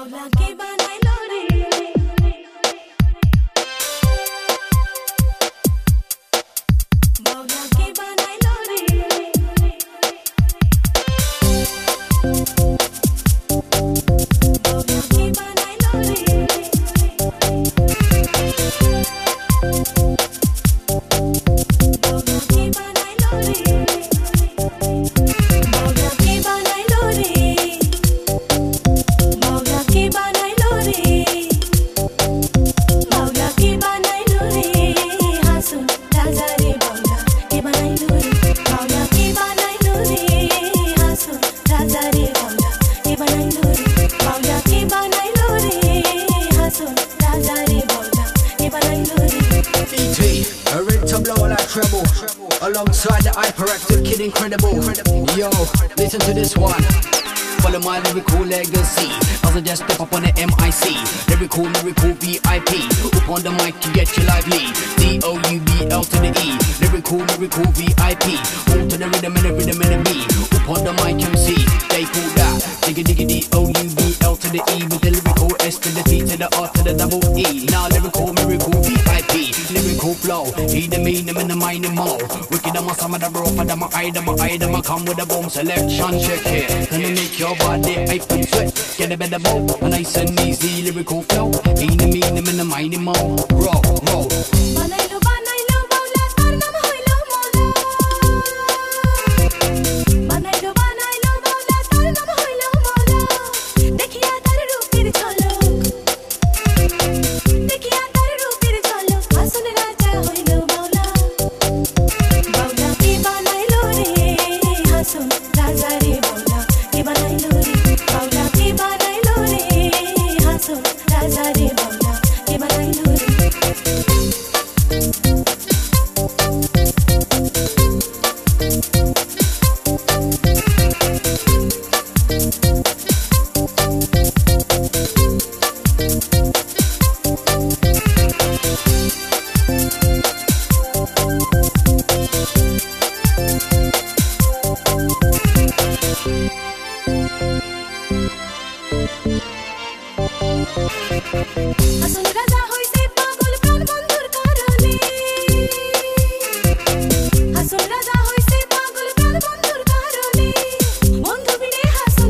मौला के बनाइलो रे मौला के बनाइलो रे मौला के बनाइलो रे मौला के बनाइलो रे मौला के बनाइलो रे मौला के बनाइलो रे मौला के बनाइलो रे हासुन राजा रे मौला के बनाइलो रे मौला के बनाइलो रे हासुन राजा रे मौला के बनाइलो रे मौला के बनाइलो रे हासुन राजा रे मौला के बनाइलो रे ET, a rig to blow like treble. Alongside the hyperactive kid incredible. Yo, listen to this one. Follow my lyrical legacy as I just step up on the MIC. Lyrical, VIP. Up on the mic to get you lively. DOUBL to the E. Lyrical, VIP. All to the rhythm and the rhythm and the beat. Up on the mic MC. They call that. Diggy diggy DOUBL to the E. With the lyrical S to the T to the R to the double E. Now lyrical, VIP. Lyrical flow. He the mean, them in the mind and more. Wicked on my summer, the rough, and my eye, come with a bomb selection. Check it. Gonna make your body hype and sweat. Get a better bow, a nice and easy lyrical flow. Ain't the mean, them in the mind and more. Roll. बनाइलो बनाइलो मौला तार नाम होइलो मौला बनाइलो बनाइलो मौला तार नाम होइलो मौला देखिया तार रूपेर झलक देखिया तार रूपेर झलक हासुन राजा होइलो मौला मौला के बनाइलो रे हासुन राजा रे मौला के बनाइलो रे मौला के बनाइलो रे हासुन राजा रे मौला के बनाइलो रे হাসুন রাজা হইছে পাগল প্রাণ বন্ধুর কারণে হাসুন রাজা হইছে পাগল প্রাণ বন্ধুর কারণে বন্ধু বিনে হাসুন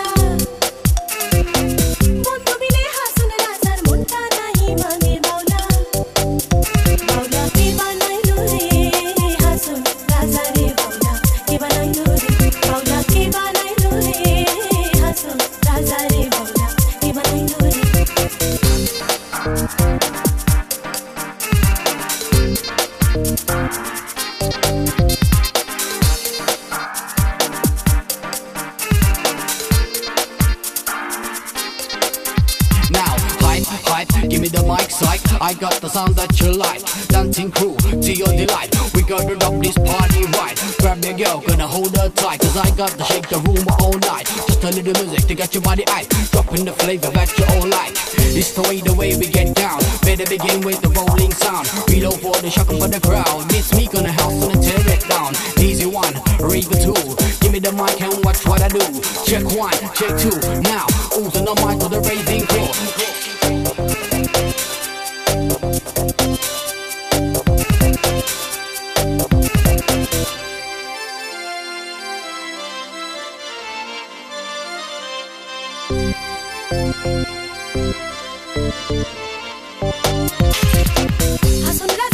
রাজার মনটা নাহি মানে মাওলা মাওলা কে বানাইলো রে হাসুন রাজা রে মাওলা কে বানাইলো রে মাওলা কে বানাইলো রে হাসুন রাজা রে মাওলা কে বানাইলো রে Now, hype, give me the mic, psych. I got the sound that you like. Dancing crew, to your delight. We gonna rock this party right. Grab your girl, gonna hold her tight. Cause I got to shake the room all night. Just a little music to get your body hype. Dropping the flavor that you all like. It's the way we get down. Better begin with the rolling sound. Reload for the shock for the crowd. It's me gonna house and tear it down. Easy one, Rega 2. Give me the mic and watch what I do. Check 1, check 2. Now, who's on the mic with the raving crew? হাসুন